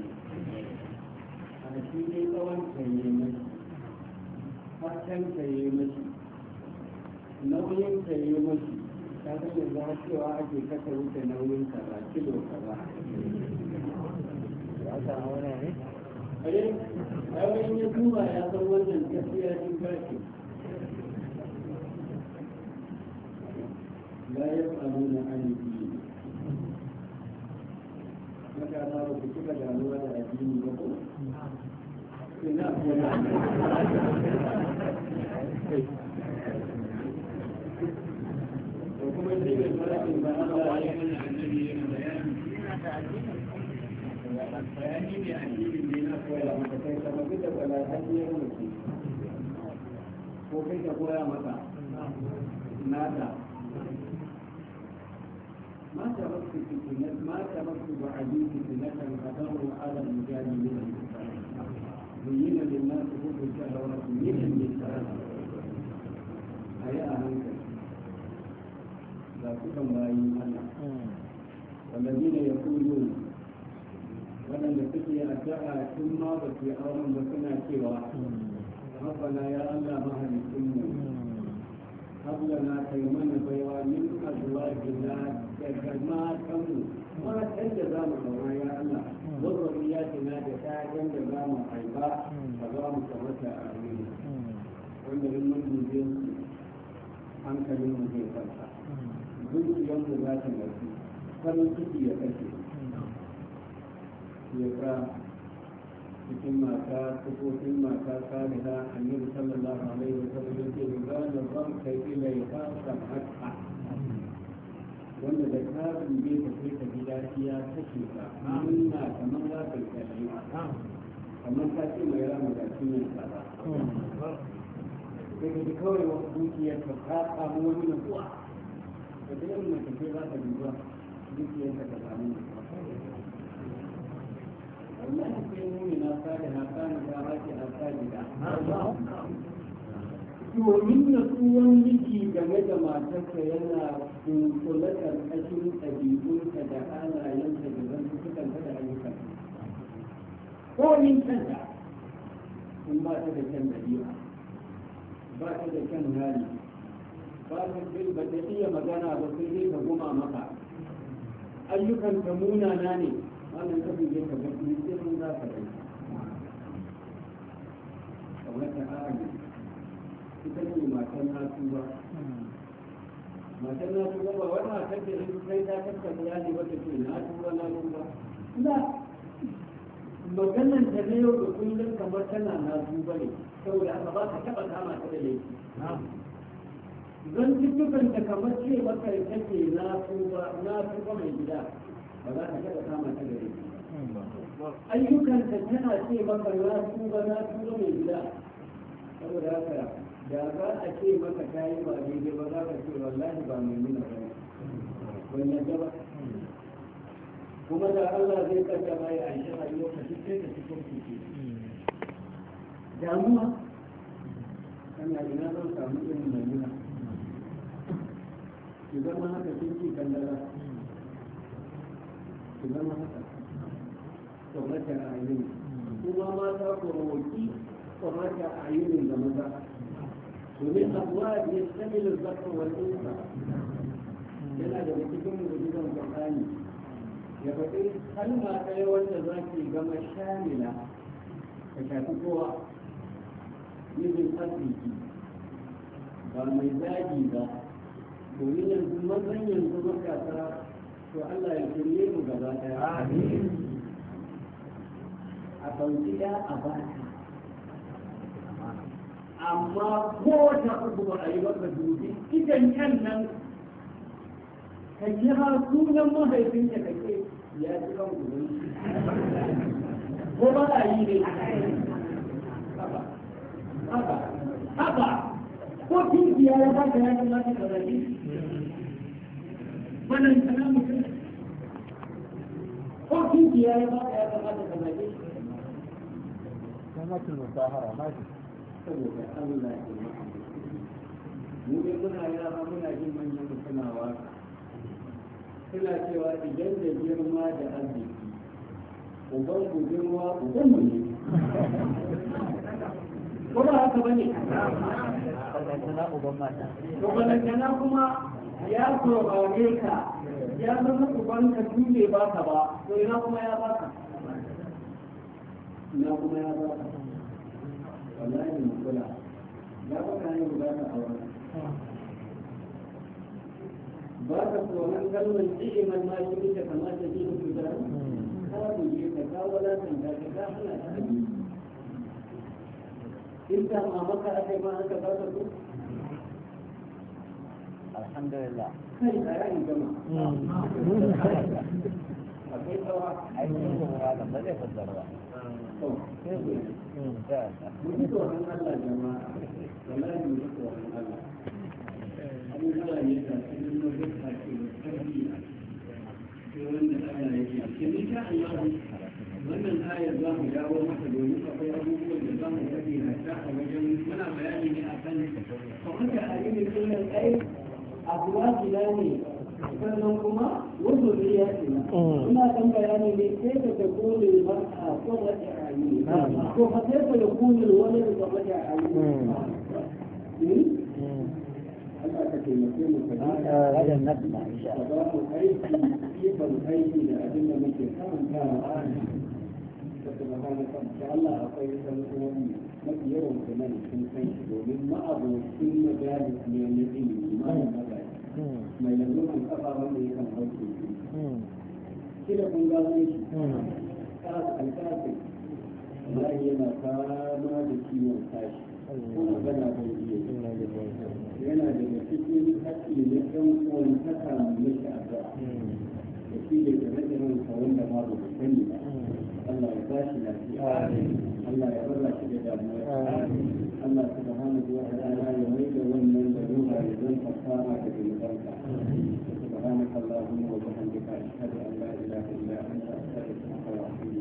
أنا شيء كمان كيمة حسن كيمة نوين كيمة ta zai za cewa ake kasa wuce nauyin kaza kilo kaza ya samu wani ne? ayi ayoyin ya duba ya san wannan gaskiya sun kashi la ya samu na ainihi maka za ku cika damuwa da addini ba ko? ina kuma kuma shi ne farashin ba Allah ya yi annabi yana bayani ni ne addini ne na koya maka kai ka mafi da balahajiyar mutum ko kai ka koya maka nata ما تركت فتنة ما تركت بعدي فتنة أضر على الرجال من النساء زين للناس حب الشهوات من النساء هيا أهلك لا تكن باين الله والذين يقولون ولن تكي أتاء ثم بكي أولا بكنا سوى ربنا يا الله مهل السنة هب لنا كيمن بيوان من أزواجنا كما كانوا ما تجزام الله يا الله وذرياتنا جتاجا جزام حيبا فضام كمتا آمين وإن من يجيب أنك من يجيب فلسا ذلك يوم ذات التي فلسك يكشف يقرأ cikin mata sifofin mata saliha annabi sallallahu alaihi wa sallam yake da zan kai ilaiha sam'atha wanda da ka dube ka sai ka ji daɗi ya kashe ka nuna kamar za ka yi kashe kamar ka ce mai rama da cinyan tsada sai ka ji kawai wa dukiyar ka ka samu wani nutsuwa da da yin mace ce za ka duba dukiyar ka ta samu nutsuwa والله في مؤمنة صالحة كانت راكعة ساجدة domin natsuwan miki game da matarsa yana kula ƙarƙashin ɗabi'unka da halayensa da zantukanta da ayyukan ko min kanta in ba ta da kyan ɗabi'a ba ta da kyan hali ba ta ba ta iya magana ba sai dai ka guma maka ayyukan ta munana ne wannan kafin ya ka gafi sai mun za ka rai kamar ta ari ita ce matan nasu ba matan nasu ba ba wani matan da in kai ta tattata ya ne wata ce na tuba na tuba na maganan ta na yau da kullum kamar tana nasu ba ne saboda aka ba ka taɓa kama ta da laifi zan cikin ta kamar ce maka take na tuba na tuba mai gida ba za ka taɓa kama ta gare ayyukanta tana ce maka na tuba na tuba mai gida saboda haka da za a ce maka ta yi ba daidai ba za ka ce wallahi ba mai nuna ba ban yadda ba kuma da Allah zai kaddama ya aisha rayuwa ka duk sai ka cikin kuke damuwa kana ina zan samu irin mai nuna ki zama haka kin ci kandara su zama haka kwamata a ayyuni kuma mata ku roƙi kwamata a ayyunin da maza domin abuwa da ya sami lizzakar wal'unsa yana da cikin mujizan ƙwaƙani ya faɗi kalma ɗaya wanda za ki gama shamila ka shafi kowa mijin arziki ba mai zagi ba domin yanzu mazan yanzu makasa to Allah ya shirye mu gaba daya a ɗauki ya a baka amma ko ta uku ba a yi maka dubi idan yan nan ka kira sunan mahaifinka ka ce ya ji kan gudun ko ba a yi ne haba haba haba ko kinkiya ya baka ya kamata ka zaki wannan kana mutum ko kinkiya ya baka ya kamata ka zaki كلمة المساهرة ما في saboda Allah ya mu ne muna yara muna jin manyan suna waka suna cewa idan da girma da arziki uban ku girma uban mu ne ko ba haka bane balantana uban mata to balantana kuma ya kurare ka ya zama uban ka tule baka ba to ina kuma ya baka ina kuma ya baka wallahi mu kula ya baka ne ba ka aure ba ka tsoron kalmar ni'imar ma shi ita kamata ji da kuda ka buje ka ka wadatan ka ka ka hana ta abi in ta ma maka akai ma haka ba ka so alhamdulillah kai tsaya in gama akwai tsawa ainihin kuma ba zai fassara ba to mu ji tsoron Allah jama'a wallahi mu ji tsoron Allah abubuwa ne da cikin wajen ake da tarbiyya sai wanda Allah ya ce ke ni sha Allah wannan ayar za mu dawo masa domin akwai abubuwan da za mu faɗi hatta a wajen muna bayani ne a kan kamar da alimin sunan ai abuwa gida ne sannan kuma wasu riya ce ina kan bayani ne sai ka ta kone mar'a ko wata ayi ko fa sai ka kone wani da wata ayi Allah ka taimake mu ka هذا النبأ إن شاء الله. ba mu aiki ikon aiki da abin da muke karantawa subhanaka insha Allah akwai sanarwoyi mafi yawan su nan sun san shi domin ma'abocin majalis ne na ilimi malam magaji mai laluran kafa wanda ya kan hauke shi shi da kun gano shi kasu alkafin wallahi yana fama da ciwon tashi ko magana bai iya yana daga cikin haƙƙi na ɗan uwan haka mai shafa da shi da game-gamen sa wanda ma ba su sani ba Allah ya bashi lafiya Allah ya barra shi da damuwa Allah subhanahu wa ta'ala ya mai da wannan da ruha ya zan fasara da zunubanka subhanaka allahumma wa bihamdika ashhadu an la ilaha illa anta astaghfiruka wa atubu